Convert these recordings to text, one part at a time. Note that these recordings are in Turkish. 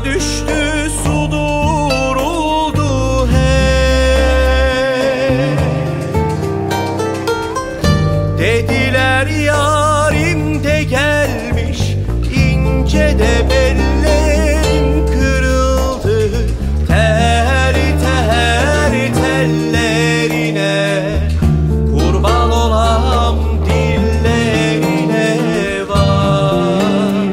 düştü, su duruldu hey. Dediler yarim de gelmiş, ince de bellerim kırıldı. Ter ter tellerine, kurban olam dillerine var.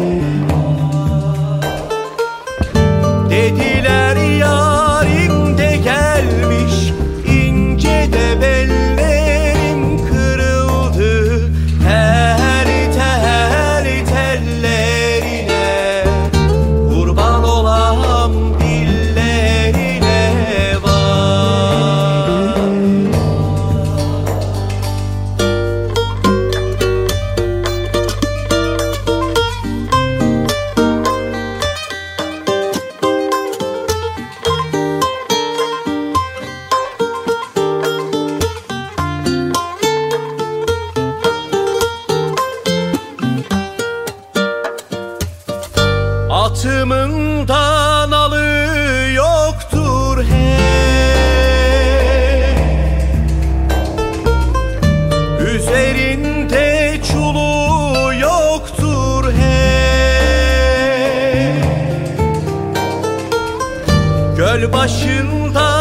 Dediler yarim de gelmiş, ince de bellerim kırıldı. Ter ter tellerine, kurban olam dillerine var. Atımın da nalı yoktur hey. Üzerinde çulu yoktur hey. Göl başında